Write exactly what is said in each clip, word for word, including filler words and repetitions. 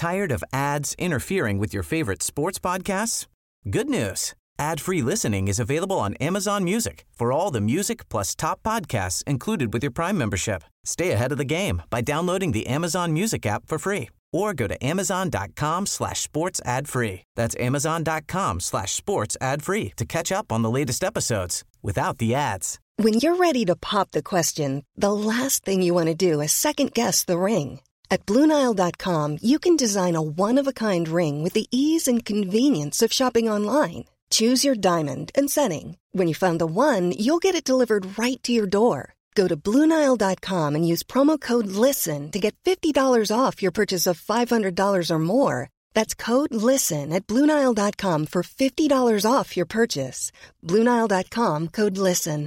Tired of ads interfering with your favorite sports podcasts? Good news. Ad-free listening is available on Amazon Music for all the music plus top podcasts included with your Prime membership. Stay ahead of the game by downloading the Amazon Music app for free or go to amazon.com slash sports ad free. That's amazon.com slash sports ad free to catch up on the latest episodes without the ads. When you're ready to pop the question, the last thing you want to do is second-guess the ring. At Blue Nile dot com, you can design a one-of-a-kind ring with the ease and convenience of shopping online. Choose your diamond and setting. When you find the one, you'll get it delivered right to your door. Go to Blue Nile dot com and use promo code LISTEN to get fifty dollars off your purchase of five hundred dollars or more. That's code LISTEN at Blue Nile dot com for fifty dollars off your purchase. Blue Nile dot com, code LISTEN.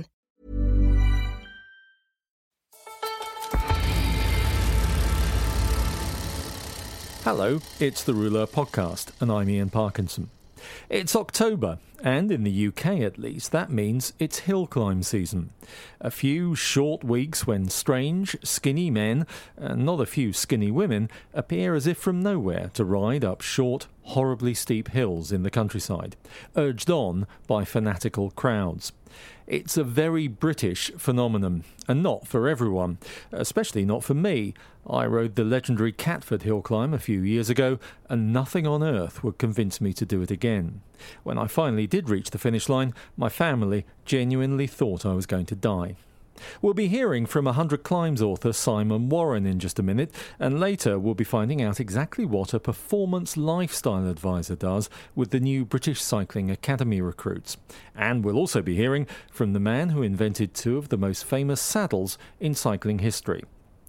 Hello, it's the Ruler Podcast, and I'm Ian Parkinson. It's October, and in the U K at least, that means it's hill climb season. A few short weeks when strange, skinny men, and not a few skinny women, appear as if from nowhere to ride up short, horribly steep hills in the countryside, urged on by fanatical crowds. It's a very British phenomenon, and not for everyone, especially not for me. I rode the legendary Catford hill climb a few years ago, and nothing on earth would convince me to do it again. When I finally did reach the finish line, my family genuinely thought I was going to die. We'll be hearing from a Hundred Climbs author Simon Warren in just a minute, and later we'll be finding out exactly what a performance lifestyle advisor does with the new British Cycling Academy recruits. And we'll also be hearing from the man who invented two of the most famous saddles in cycling history.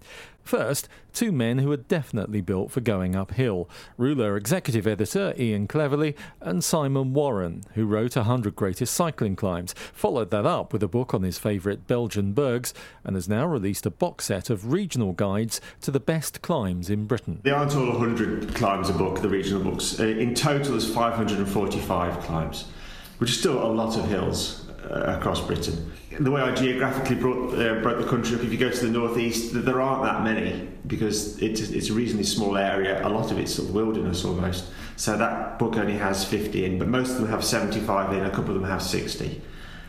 First, two men who are definitely built for going uphill. Ruler executive editor Ian Cleverly and Simon Warren, who wrote one hundred Greatest Cycling Climbs, followed that up with a book on his favourite Belgian bergs, and has now released a box set of regional guides to the best climbs in Britain. They aren't all one hundred climbs a book, the regional books. In total there's five hundred forty-five climbs, which is still a lot of hills uh, across Britain. The way I geographically brought, uh, broke the country up, if you go to the northeast, there aren't that many because it's, it's a reasonably small area. A lot of it's sort of wilderness almost. So that book only has fifty in, but most of them have seventy-five in, a couple of them have sixty,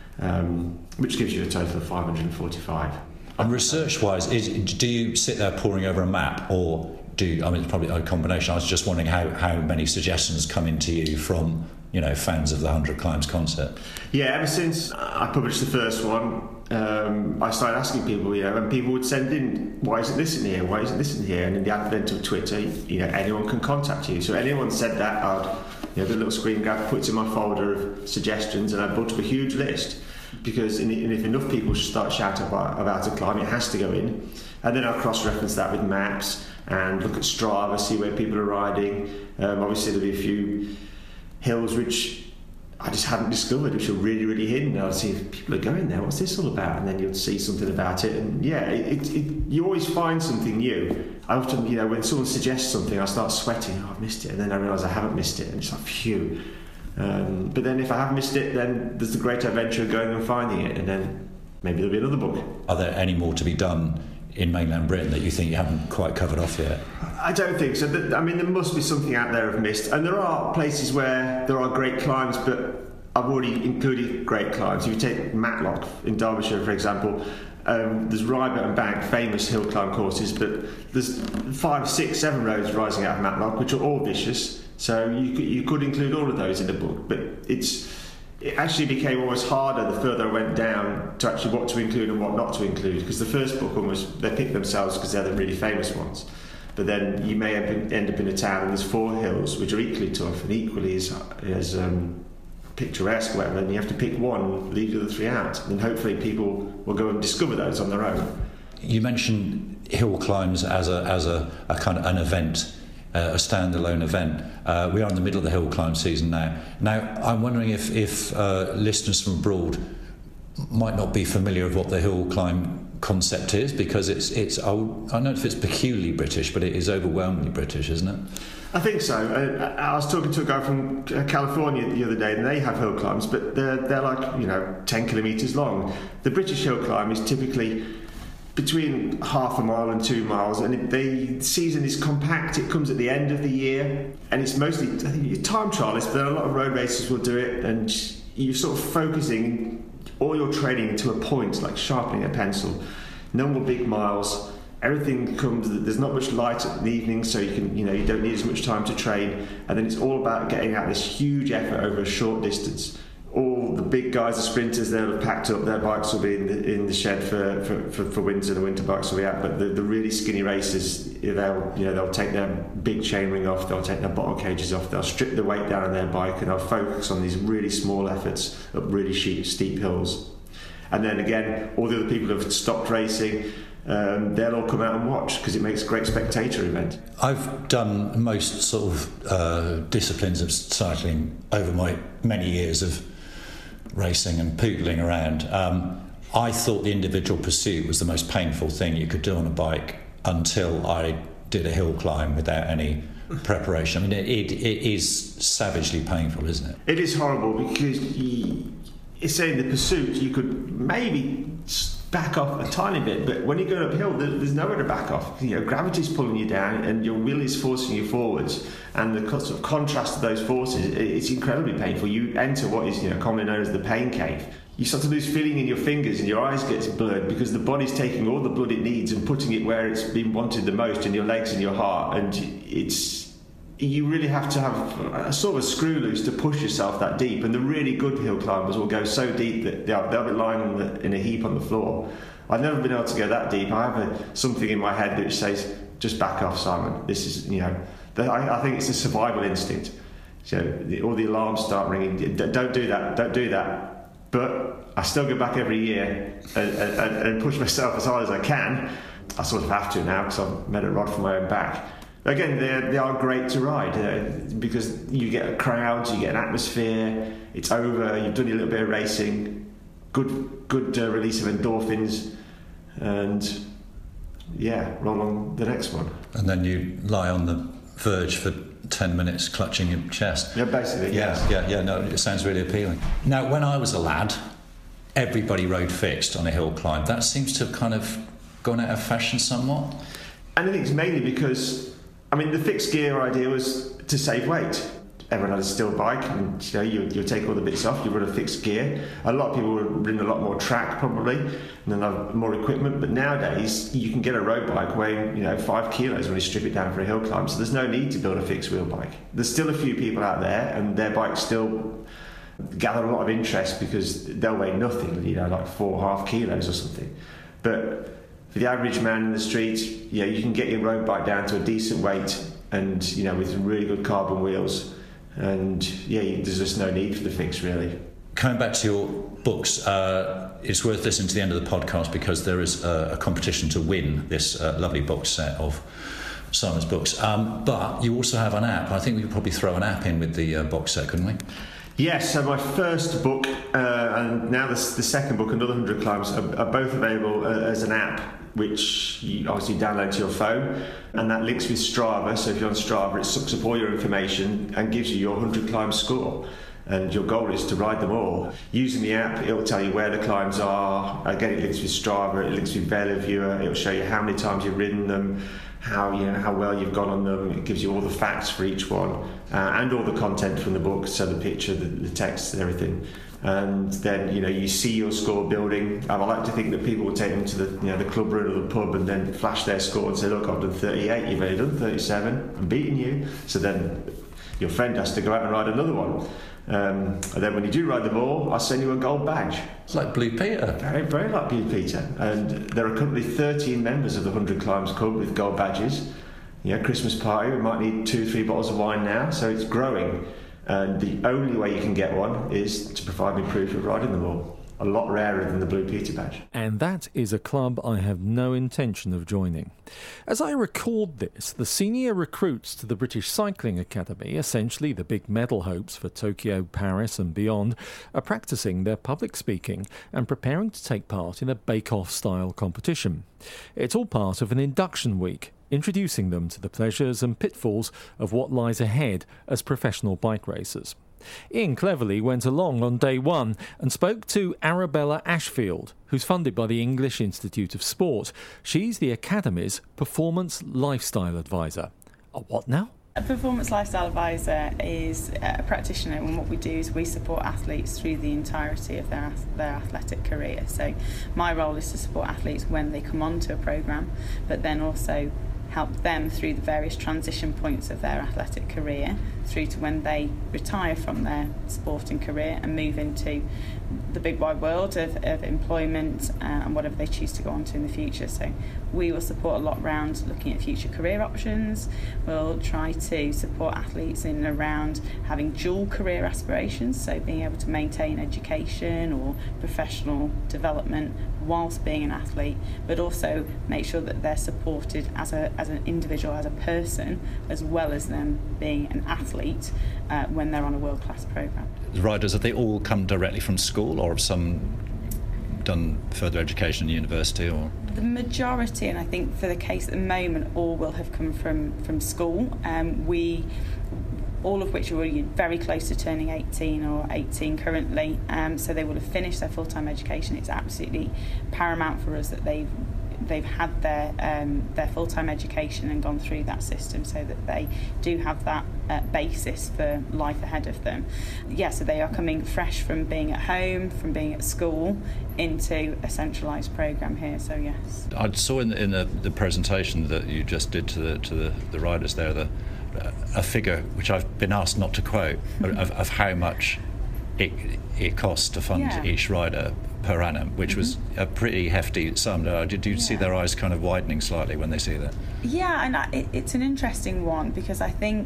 um, which gives you a total of five hundred forty-five. And research-wise, is, do you sit there poring over a map, or do you, I mean, it's probably a combination. I was just wondering how, how many suggestions come into you from, you know, fans of the one hundred Climbs concept? Yeah, ever since I published the first one, um, I started asking people, you know, and people would send in, why isn't this in here? Why isn't this in here? And in the advent of Twitter, you know, anyone can contact you. So anyone said that, I'd, you know, the little screen grab puts in my folder of suggestions, and I built up a huge list. Because in, in, if enough people start shouting about, about a climb, it has to go in. And then I'll cross-reference that with maps and look at Strava, see where people are riding. Um, obviously there'll be a few hills which I just hadn't discovered, which are really, really hidden. I'll see if people are going there, what's this all about? And then you'll see something about it. And yeah, it, it, it, you always find something new. I often, you know, when someone suggests something, I start sweating, oh, I've missed it. And then I realise I haven't missed it. And it's like, phew. Um, but then if I have missed it, then there's the great adventure of going and finding it. And then maybe there'll be another book. Are there any more to be done in mainland Britain that you think you haven't quite covered off yet? I don't think so. I mean, there must be something out there I've missed. And there are places where there are great climbs, but I've already included great climbs. If you take Matlock in Derbyshire, for example, um, there's Ribert and Bank, famous hill climb courses, but there's five, six, seven roads rising out of Matlock, which are all vicious. So you could, you could include all of those in the book, but it's it actually became almost harder the further I went down to actually what to include and what not to include, because the first book almost, they picked themselves because they're the really famous ones. But then you may end up in a town and there's four hills which are equally tough and equally as, as um, picturesque, whatever, and you have to pick one and leave the other three out. And hopefully people will go and discover those on their own. You mentioned hill climbs as a, as a, a kind of an event. Uh, a standalone event. Uh, we are in the middle of the hill climb season now. Now, I'm wondering if, if uh, listeners from abroad might not be familiar with what the hill climb concept is, because it's it's old. I don't know if it's peculiarly British, but it is overwhelmingly British, isn't it? I think so. Uh, I was talking to a guy from California the other day, and they have hill climbs, but they're they're like, you know, ten kilometres long. The British hill climb is typically between half a mile and two miles, and it, the season is compact. It comes at the end of the year, and it's mostly, I think, you're time trialists, but a lot of road racers will do it, and you're sort of focusing all your training to a point, like sharpening a pencil. No more big miles. Everything comes, there's not much light in the evening, so you can, you know, you don't need as much time to train, and then it's all about getting out this huge effort over a short distance. All the big guys, the sprinters, they'll have packed up, their bikes will be in the, in the shed for, for, for, for winter, the winter bikes will be out, but the, the really skinny racers, they'll, you know, they'll take their big chainring off, they'll take their bottle cages off, they'll strip the weight down on their bike, and they'll focus on these really small efforts up really steep, steep hills. And then again, all the other people who have stopped racing, Um, they'll all come out and watch because it makes a great spectator event. I've done most sort of uh, disciplines of cycling over my many years of racing and poodling around. Um, I thought the individual pursuit was the most painful thing you could do on a bike until I did a hill climb without any preparation. I mean, it, it, it is savagely painful, isn't it? It is horrible because you, it's saying the pursuit, you could maybe back off a tiny bit, but when you're going uphill, there's nowhere to back off. You know, gravity's pulling you down, and your will is forcing you forwards. And the sort of contrast of those forces, it's incredibly painful. You enter what is, you know, commonly known as the pain cave. You start to lose feeling in your fingers, and your eyes get blurred because the body's taking all the blood it needs and putting it where it's been wanted the most, in your legs and your heart. And it's you really have to have a sort of a screw loose to push yourself that deep, and the really good hill climbers will go so deep that they'll, they'll be lying in, the, in a heap on the floor. I've never been able to go that deep. I have a, something in my head which says, just back off, Simon. This is, you know, the, I, I think it's a survival instinct. So the, all the alarms start ringing. Don't do that, don't do that. But I still go back every year and, and, and push myself as hard as I can. I sort of have to now because I've made a rod for my own back. Again, they are great to ride uh, because you get a crowd, you get an atmosphere, it's over, you've done a little bit of racing, good good uh, release of endorphins, and yeah, roll on the next one. And then you lie on the verge for ten minutes clutching your chest. Yeah, basically, yeah, yes. Yeah, yeah, no, it sounds really appealing. Now, when I was a lad, everybody rode fixed on a hill climb. That seems to have kind of gone out of fashion somewhat. And I think it's mainly because, I mean, the fixed gear idea was to save weight. Everyone had a steel bike, and you know, you, you'll take all the bits off, you run a fixed gear. A lot of people would run a lot more track probably, and then have more equipment. But nowadays, you can get a road bike weighing, you know, five kilos when you strip it down for a hill climb. So there's no need to build a fixed wheel bike. There's still a few people out there, and their bikes still gather a lot of interest because they'll weigh nothing, you know, like four and a half kilos or something. But for the average man in the street, yeah, you can get your road bike down to a decent weight, and you know, with really good carbon wheels, and yeah, there's just no need for the fix really. Coming back to your books, uh, it's worth listening to the end of the podcast because there is a, a competition to win this uh, lovely box set of Simon's books. Um, but you also have an app. I think we could probably throw an app in with the uh, box set, couldn't we? Yes, so my first book uh, and now the, the second book, Another one hundred Climbs, are, are both available uh, as an app, which you obviously download to your phone, and that links with Strava. So if you're on Strava, it sucks up all your information and gives you your one hundred climb score. And your goal is to ride them all. Using the app, it'll tell you where the climbs are. Again, it links with Strava, it links with VeloViewer. It'll show you how many times you've ridden them, how you know how well you've gone on them. It gives you all the facts for each one, uh, and all the content from the book, so the picture, the, the text, and everything. And then you know you see your score building. And I like to think that people will take them to the you know the club room or the pub and then flash their score and say, "Look, I've done thirty-eight. You've only done thirty-seven. I'm beating you." So then your friend has to go out and ride another one. Um, and then when you do ride them all, I'll send you a gold badge. It's like Blue Peter. Very, very like Blue Peter. And there are currently thirteen members of the one hundred Climbs Club with gold badges. Yeah, Christmas party, we might need two, three bottles of wine now, so it's growing. And the only way you can get one is to provide me proof of riding them all. A lot rarer than the Blue Peter badge. And that is a club I have no intention of joining. As I record this, the senior recruits to the British Cycling Academy, essentially the big medal hopes for Tokyo, Paris and beyond, are practising their public speaking and preparing to take part in a bake-off style competition. It's all part of an induction week, introducing them to the pleasures and pitfalls of what lies ahead as professional bike racers. Ian Cleverly went along on day one and spoke to Arabella Ashfield, who's funded by the English Institute of Sport. She's the Academy's Performance Lifestyle Advisor. A what now? A Performance Lifestyle Advisor is a practitioner, and what we do is we support athletes through the entirety of their their athletic career. So my role is to support athletes when they come onto a programme, but then also help them through the various transition points of their athletic career through to when they retire from their sporting career and move into the big wide world of, of employment uh, and whatever they choose to go on to in the future. So we will support a lot around looking at future career options. We'll try to support athletes in and around having dual career aspirations, so being able to maintain education or professional development whilst being an athlete, but also make sure that they're supported as a as an individual, as a person, as well as them being an athlete uh, when they're on a world-class programme. The riders, have they all come directly from school, or have some done further education in university? Or the majority, and I think for the case at the moment, all will have come from from school. Um, we all of which are already very close to turning eighteen or eighteen currently, um, so they will have finished their full-time education. It's absolutely paramount for us that they've they've had their um, their full-time education and gone through that system, so that they do have that uh, basis for life ahead of them. Yeah, so they are coming fresh from being at home, from being at school, into a centralised programme here. So yes, I saw in the, in the, the presentation that you just did to the to the, the riders there the a figure which I've been asked not to quote of, of how much it it costs to fund yeah. each rider per annum, which mm-hmm. was a pretty hefty sum. Did you yeah. see their eyes kind of widening slightly when they see that? Yeah, and I, it, it's an interesting one, because I think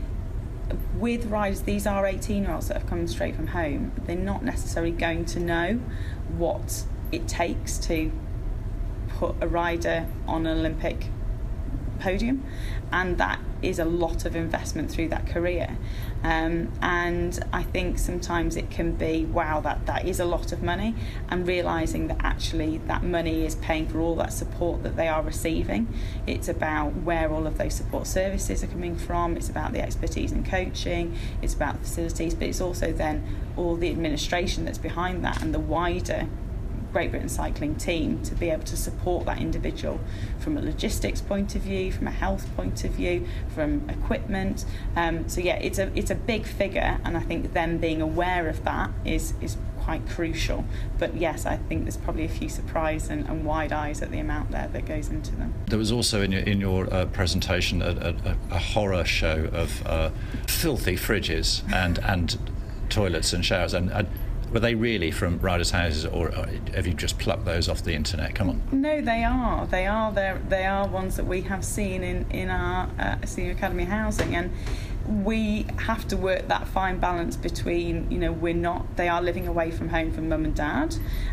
with riders, these are eighteen-year-olds that have come straight from home. They're not necessarily going to know what it takes to put a rider on an Olympic podium, and that is a lot of investment through that career, um, and I think sometimes it can be, wow, that that is a lot of money, and realising that actually that money is paying for all that support that they are receiving. It's about where all of those support services are coming from, it's about the expertise in coaching, it's about the facilities, but it's also then all the administration that's behind that and the wider Great Britain Cycling team to be able to support that individual from a logistics point of view, from a health point of view, from equipment. Um, so yeah, it's a it's a big figure, and I think them being aware of that is is quite crucial. But yes, I think there's probably a few surprise and, and wide eyes at the amount there that goes into them. There was also in your in your uh, presentation a, a, a horror show of uh, filthy fridges and and toilets and showers, and. and were they really from riders' houses, or have you just plucked those off the internet? Come on. No, they are. They are. They're, they are ones that we have seen in in our uh, Senior Academy housing, and we have to work that fine balance between, you know, we're not. They are living away from home from mum and dad,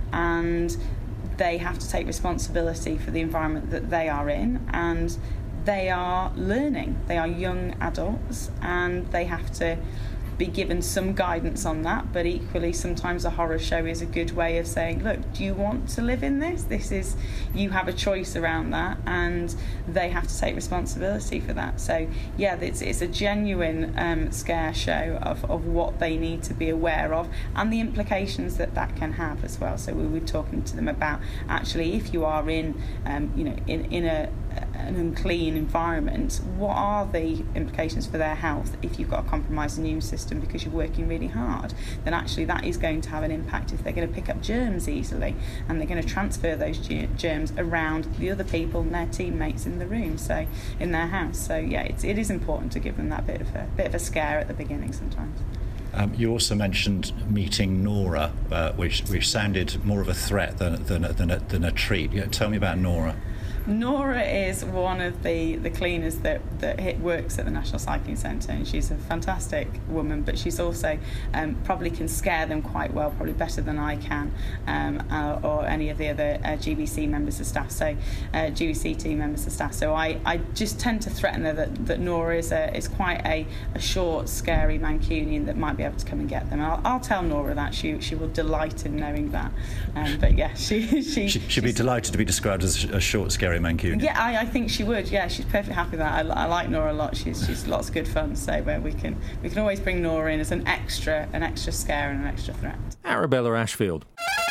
and they have to take responsibility for the environment that they are in, and they are learning. They are young adults, and they have to be given some guidance on that, but equally sometimes a horror show is a good way of saying, look, do you want to live in this? This is, you have a choice around that, and they have to take responsibility for that. So yeah, it's it's a genuine um, scare show of, of what they need to be aware of and the implications that that can have as well. So we were talking to them about, actually, if you are in um, you know in, in a an unclean environment, what are the implications for their health if you've got a compromised immune system because you're working really hard? Then actually that is going to have an impact if they're going to pick up germs easily, and they're going to transfer those germs around the other people and their teammates in the room, so in their house. So yeah, it's, it is important to give them that bit of a bit of a scare at the beginning sometimes. Um, you also mentioned meeting Nora, uh, which which sounded more of a threat than than a, than a, than a treat. Yeah, tell me about Nora. Nora is one of the, the cleaners that, that hit, works at the National Cycling Centre, and she's a fantastic woman, but she's also um, probably can scare them quite well, probably better than I can, um, uh, or any of the other uh, G B C members of staff, so uh, G B C team members of staff. So I, I just tend to threaten her that, that Nora is a, is quite a, a short, scary Mancunian that might be able to come and get them. I'll, I'll tell Nora that. She she will delight in knowing that. Um, but yeah, she she she should be delighted to be described as a short, scary Gary Mancunian. Yeah, I, I think she would. Yeah, she's perfectly happy with that. I, I like Nora a lot. She's she's lots of good fun. So where we can we can always bring Nora in as an extra an extra scare and an extra threat. Arabella Ashfield.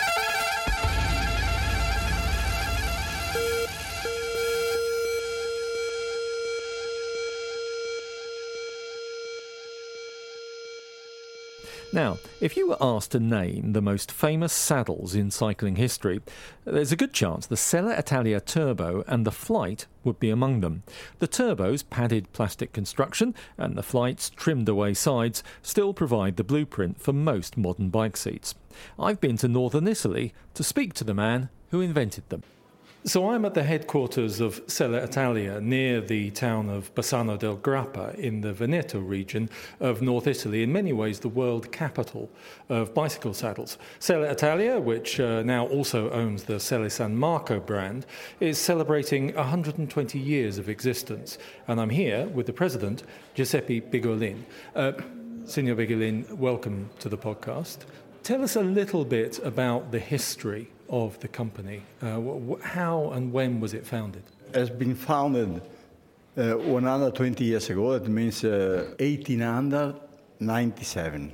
Now, if you were asked to name the most famous saddles in cycling history, there's a good chance the Selle Italia Turbo and the Flight would be among them. The Turbo's padded plastic construction and the Flight's trimmed away sides still provide the blueprint for most modern bike seats. I've been to northern Italy to speak to the man who invented them. So I'm at the headquarters of Selle Italia, near the town of Bassano del Grappa in the Veneto region of North Italy, in many ways the world capital of bicycle saddles. Selle Italia, which uh, now also owns the Selle San Marco brand, is celebrating one hundred twenty years of existence. And I'm here with the president, Giuseppe Bigolin. Uh, Signor Bigolin, welcome to the podcast. Tell us a little bit about the history of the company. Uh, wh- how and when was it founded? It has been founded uh, one hundred twenty years ago. That means uh, eighteen ninety-seven.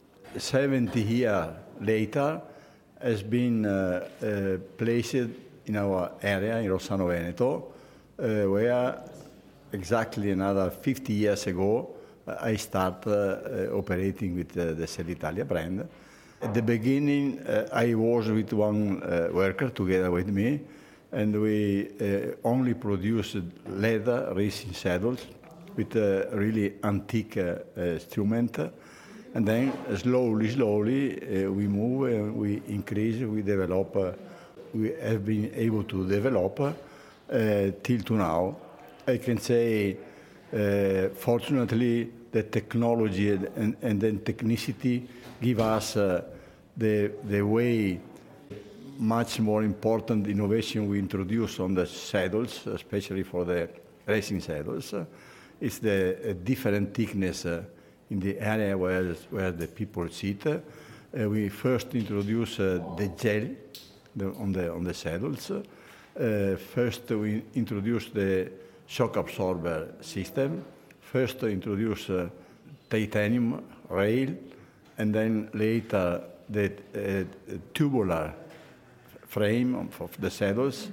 seventy years later, has been uh, uh, placed in our area in Rossano Veneto, uh, where exactly another fifty years ago uh, I started uh, operating with uh, the Selle Italia brand. At the beginning, uh, I was with one uh, worker together with me, and we uh, only produced leather racing saddles with a really antique uh, instrument. And then uh, slowly, slowly, uh, we move and we increase, we develop, uh, we have been able to develop uh, till to now. I can say, uh, fortunately, the technology and, and then technicity give us uh, the the way much more important innovation we introduce on the saddles, especially for the racing saddles. Uh, it's the uh, different thickness uh, in the area where where the people sit. Uh, we first introduce uh, the gel the, on the on the saddles. Uh, first we introduce the shock absorber system. First introduce uh, titanium rail, and then later the uh, tubular frame of the saddles.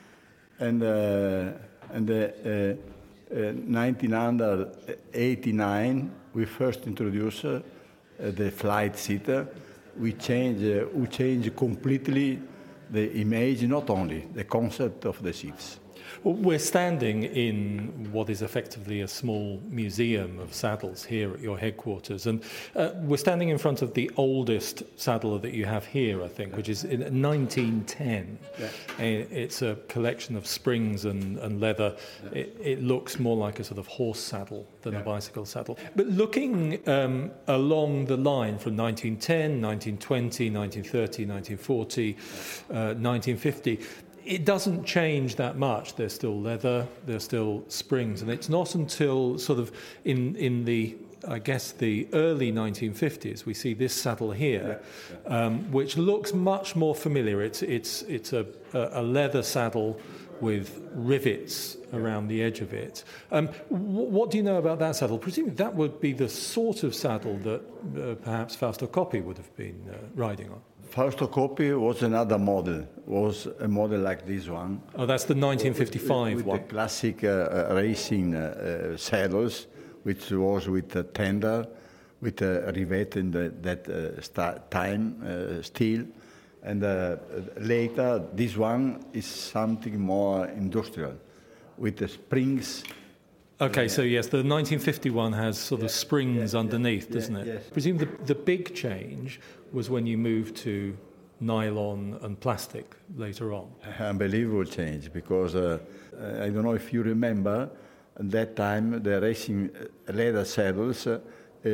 And uh, and the, uh, uh, nineteen eighty-nine, we first introduced uh, the Flight seater. We change uh, we change completely the image, not only the concept of the seats. Well, we're standing in what is effectively a small museum of saddles here at your headquarters, and uh, we're standing in front of the oldest saddle that you have here, I think, which is in nineteen ten. Yeah. It's a collection of springs and, and leather. Yeah. It, it looks more like a sort of horse saddle than yeah. a bicycle saddle. But looking um, along the line from nineteen ten, nineteen twenty, nineteen thirty, nineteen forty, uh, nineteen fifty, it doesn't change that much. There's still leather, there's still springs, and it's not until sort of in in the, I guess, the early nineteen fifties we see this saddle here, yeah, yeah. Um, which looks much more familiar. It's it's it's a a leather saddle with rivets around the edge of it. Um, w- what do you know about that saddle? Presumably that would be the sort of saddle that uh, perhaps Fausto Coppi would have been uh, riding on. Fausto Coppi was another model, was a model like this one. Oh, that's the nineteen fifty-five with, with one. The classic uh, racing uh, uh, saddles, which was with a tender, with a rivet in the, that uh, st- time uh, steel. And uh, later, this one is something more industrial, with the springs. Okay, so yes, the nineteen fifty-one has sort of yeah, springs yeah, underneath, yeah, doesn't it? Yes. I presume the, the big change was when you moved to nylon and plastic later on. Unbelievable change, because uh, I don't know if you remember, at that time the racing leather saddles, uh, uh,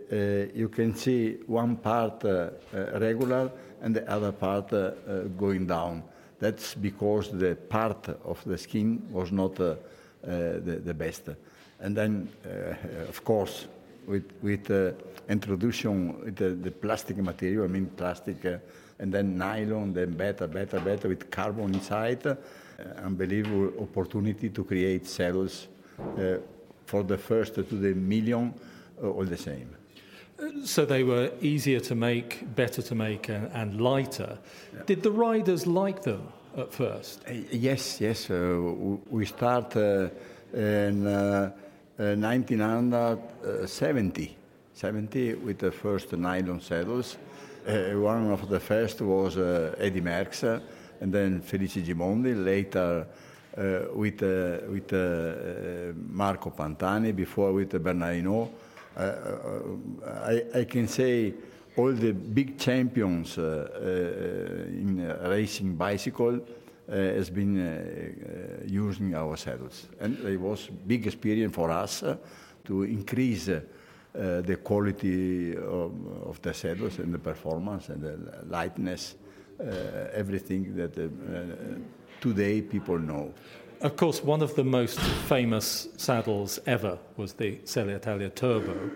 you can see one part uh, uh, regular and the other part uh, uh, going down. That's because the part of the skin was not uh, uh, the, the best. And then, uh, of course, with with uh, introduction with the, the plastic material, I mean plastic, uh, and then nylon, then better, better, better with carbon inside. unbelievable opportunity to create saddles uh, for the first to the million, uh, all the same. So they were easier to make, better to make, and, and lighter. Yeah. Did the riders like them at first? Uh, yes, yes. Uh, we start uh, in uh, uh, nineteen seventy, seventy with the first nylon saddles. Uh, one of the first was uh, Eddie Merckx, uh, and then Felice Gimondi. Later, uh, with uh, with uh, Marco Pantani. Before with uh, Bernard Hinault. Uh, I, I can say all the big champions uh, uh, in uh, racing bicycle uh, has been uh, uh, using our saddles, and it was big experience for us uh, to increase uh, uh, the quality of, of the saddles and the performance and the lightness, uh, everything that uh, uh, today people know. Of course, one of the most famous saddles ever was the Selle Italia Turbo.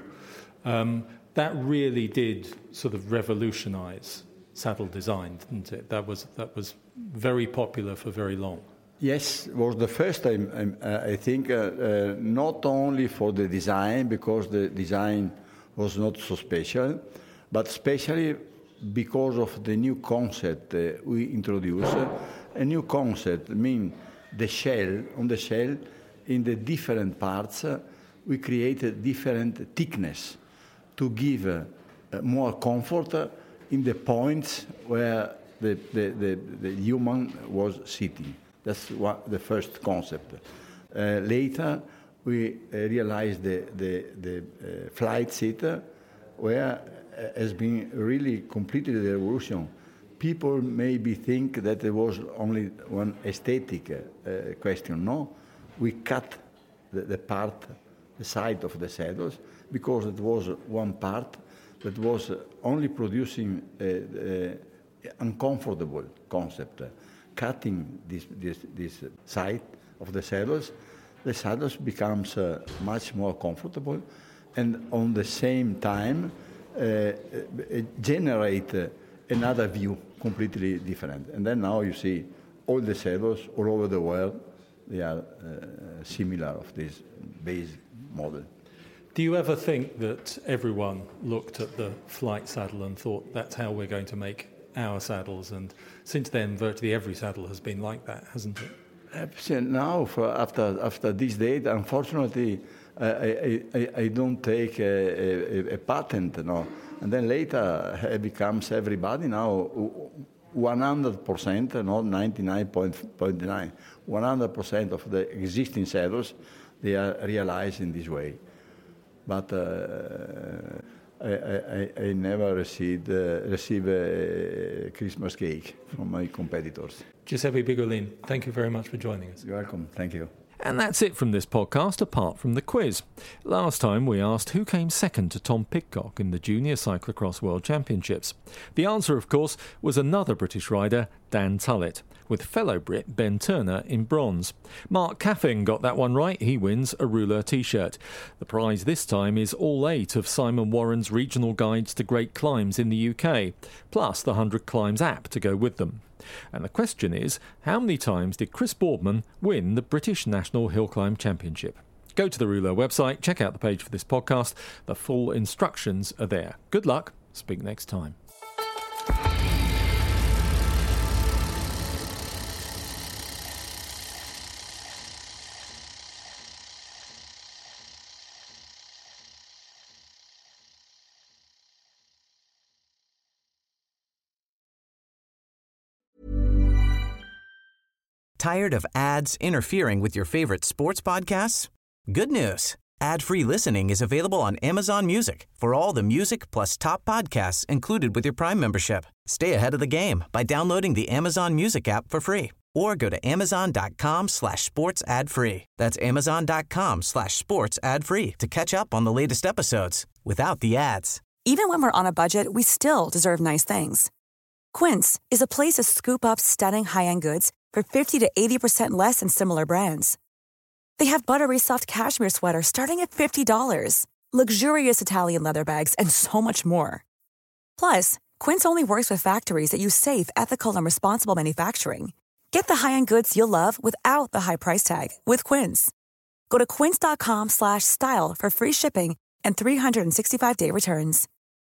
Um, that really did sort of revolutionise saddle design, didn't it? That was that was very popular for very long. Yes, it was the first time, uh, I think, uh, uh, not only for the design, because the design was not so special, but especially because of the new concept uh, we introduced. A new concept means the shell, on the shell, in the different parts, uh, we created different thickness to give uh, uh, more comfort uh, in the points where the, the, the, the human was sitting. That's what, the first concept. Uh, later, we uh, realized the, the, the uh, flight seat, uh, where uh, has been really completely the revolution. People maybe think that there was only one aesthetic uh, question. No, we cut the, the part, the side of the saddles, because it was one part that was only producing an uncomfortable concept. Cutting this, this, this side of the saddles, the saddles becomes uh, much more comfortable, and on the same time uh, generate uh, another view completely different. And then now you see all the saddles all over the world, they are uh, similar of this base model. Do you ever think that everyone looked at the flight saddle and thought that's how we're going to make our saddles? And since then, virtually every saddle has been like that, hasn't it? Now, for after after this date, unfortunately, uh, I, I, I don't take a, a, a patent, no. And then later it becomes everybody now one hundred percent, not ninety-nine point nine, one hundred percent of the existing saddles, they are realized in this way. But uh, I, I, I never received uh, receive a Christmas cake from my competitors. Giuseppe Bigolin, thank you very much for joining us. You're welcome. Thank you. And that's it from this podcast, apart from the quiz. Last time we asked who came second to Tom Pidcock in the Junior Cyclocross World Championships. The answer, of course, was another British rider, Dan Tullett, with fellow Brit Ben Turner in bronze. Mark Caffin got that one right. He wins a Rouleur T-shirt. The prize this time is all eight of Simon Warren's regional guides to great climbs in the U K, plus the one hundred Climbs app to go with them. And the question is, how many times did Chris Boardman win the British National Hill Climb Championship? Go to the Rouleur website, check out the page for this podcast. The full instructions are there. Good luck. Speak next time. Tired of ads interfering with your favorite sports podcasts? Good news. Ad-free listening is available on Amazon Music for all the music plus top podcasts included with your Prime membership. Stay ahead of the game by downloading the Amazon Music app for free or go to amazon.com slash sports ad free. That's amazon.com slash sports ad free to catch up on the latest episodes without the ads. Even when we're on a budget, we still deserve nice things. Quince is a place to scoop up stunning high-end goods for fifty to eighty percent less than similar brands. They have buttery soft cashmere sweaters starting at fifty dollars, luxurious Italian leather bags, and so much more. Plus, Quince only works with factories that use safe, ethical, and responsible manufacturing. Get the high-end goods you'll love without the high price tag with Quince. Go to quince.com slash style for free shipping and three sixty-five day returns.